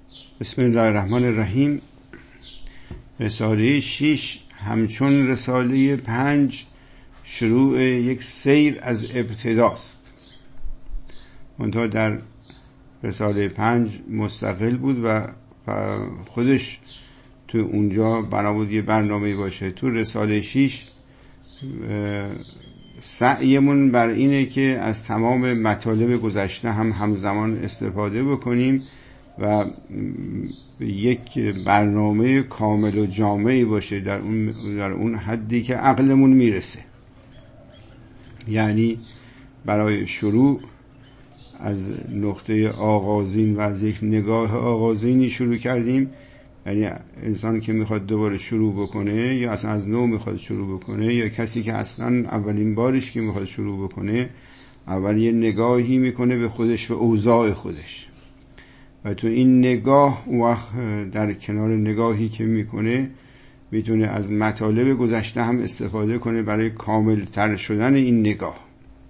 بسم الله الرحمن الرحیم. رساله 6 همچون رساله 5 شروع یک سیر از ابتداست. منتها در رساله 5 مستقل بود و خودش تو اونجا بنا بود یه برنامه باشه. تو رساله 6 سعیمون بر اینه که از تمام مطالب گذشته هم همزمان استفاده بکنیم و یک برنامه کامل و جامعی باشه در اون حدی که عقلمون میرسه. یعنی برای شروع از نقطه آغازین و از یک نگاه آغازینی شروع کردیم. یعنی انسان که میخواد دوباره شروع بکنه یا اصلا از نو میخواد شروع بکنه یا کسی که اصلا اولین بارش که میخواد شروع بکنه، اول یه نگاهی میکنه به خودش و اوضاع خودش و تو این نگاه وقت در کنار نگاهی که میکنه میتونه از مطالب گذشته هم استفاده کنه برای کامل تر شدن این نگاه.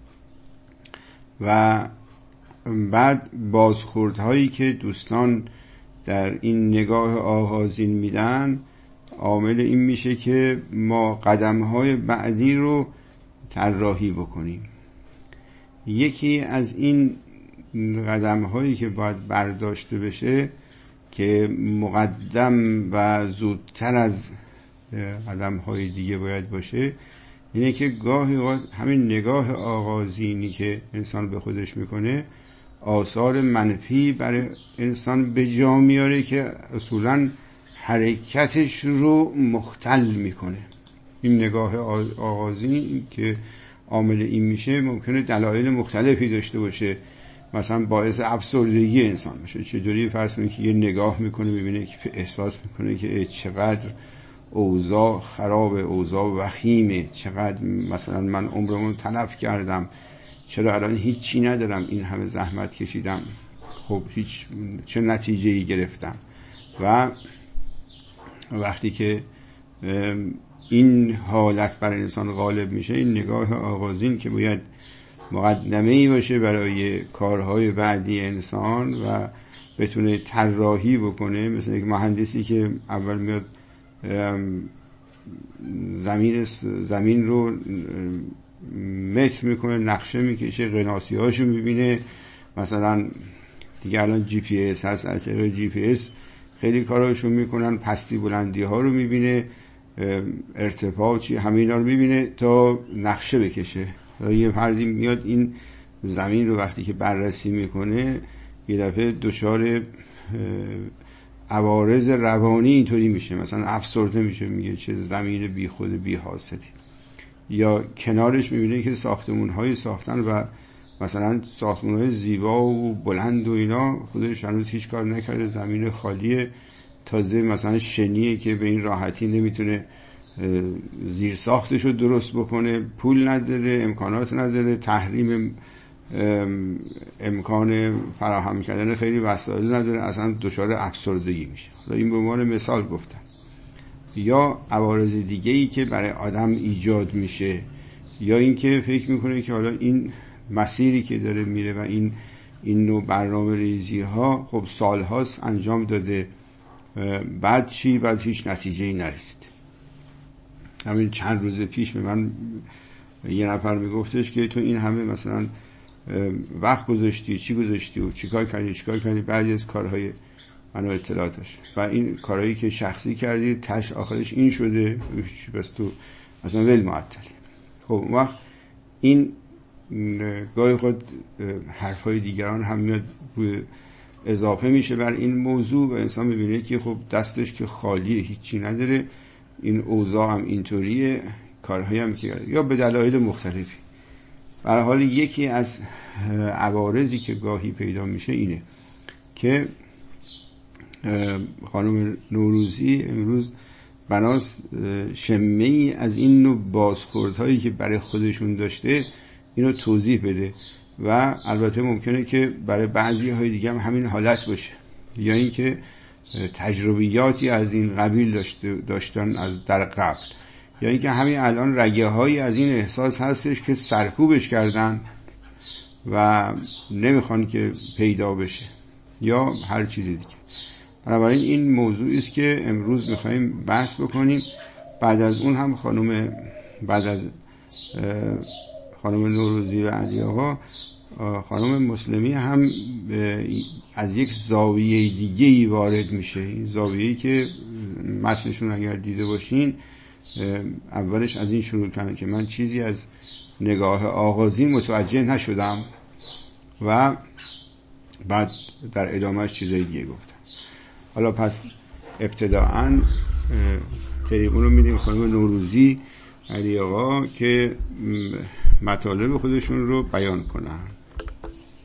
و بعد بازخوردهایی که دوستان در این نگاه آغازین میدن عامل این میشه که ما قدمهای بعدی رو طراحی بکنیم. یکی از این قدم‌هایی که باید برداشته بشه که مقدم و زودتر از قدم‌های دیگه باید باشه اینه که گاهی همین نگاه آغازینی که انسان به خودش میکنه آثار منفی برای انسان به جا میاره که اصولاً حرکتش رو مختل میکنه. این نگاه آغازین که عامل این میشه ممکنه دلایل مختلفی داشته باشه، مثلا باعث افسردگی انسان میشه. چطوری؟ فرض کنید که یه نگاه میکنه میبینه که احساس میکنه که چقدر اوضاع خرابه، اوضاع وخیمه، چقدر مثلا من عمرمو تلف کردم، چرا الان هیچی ندارم، این همه زحمت کشیدم، خب چه نتیجه‌ای گرفتم. و وقتی که این حالت بر انسان غالب میشه، این نگاه آغازین که باید مقدمه‌ای باشه برای کارهای بعدی انسان و بتونه طراحی بکنه، مثل یک مهندسی که اول میاد زمین رو متر میکنه، نقشه میکشه، قناسی‌هاشو میبینه. مثلا دیگه الان جی پی اس هست، از طریق جی پی اس خیلی کاراشو میکنن، پستی بلندی ها رو میبینه، ارتفاع چی، همه اینا رو میبینه تا نقشه بکشه. یه فردی میاد این زمین رو وقتی که بررسی میکنه یه دفعه دچار عوارض روانی اینطوری میشه، مثلا افسرده میشه، میگه چه زمین بی خود بی حاصلی. یا کنارش میبینه که ساختمون‌های ساختن و مثلا ساختمون‌های زیبا و بلند و اینا خودش هنوز هیچ کار نکرده، زمین خالیه، تازه مثلا شنیه که به این راحتی نمیتونه زیر ساختش رو درست بکنه، پول نداره، امکانات نداره، تحریم امکان فراهم کردن خیلی وسایل نداره، اصلا دچار افسردگی میشه. این به عنوان مثال گفتم. یا عوارض دیگه‌ای که برای آدم ایجاد میشه، یا اینکه فکر میکنه که حالا این مسیری که داره میره و این نوع برنامه ریزی ها خب سال هاست انجام داده، بعد چی؟ بعد هیچ نتیجه‌ای نرسید. همین چند روز پیش به من یه نفر میگفتش که تو این همه مثلا وقت گذاشتی، چی گذاشتی و چیکار کردی، بعضی از کارهای منو اطلاعاتش و این کارهایی که شخصی کردی تش آخرش این شده، بس تو اصلا ول معطلی. خب وقت این گاهی خود حرفای دیگران هم میاد اضافه میشه بر این موضوع و انسان میبینه که خب دستش که خالیه، هیچی نداره، این اوضاع هم اینطوریه، کارهایی هم که یا به دلایل مختلفی. به هر حال یکی از عوارضی که گاهی پیدا میشه اینه که خانم نوروزی امروز بناس شمه‌ای از این نوع بازخوردهایی که برای خودشون داشته اینو توضیح بده. و البته ممکنه که برای بعضی های دیگه هم همین حالت باشه، یا اینکه تجربیاتی از این قبیل داشتن از در قبل، یا اینکه همین الان رگه هایی از این احساس هستش که سرکوبش کردن و نمیخوان که پیدا بشه، یا هر چیزی دیگه. بنابراین این موضوعی است که امروز می‌خوایم بحث بکنیم. بعد از اون هم بعد از خانم نوروزی و علی آقا، خانم مسلمی هم از یک زاویه دیگه‌ای وارد میشه. این زاویه‌ای که متنشون اگر دیده باشین، اولش از این شروع کردن که من چیزی از نگاه آغازین متوجه نشدم و بعد در ادامهش چیزای دیگه گفتن. حالا پس ابتداعاً تریبون رو میدیم خانم نوروزی علی آقا که مطالب خودشون رو بیان کنن.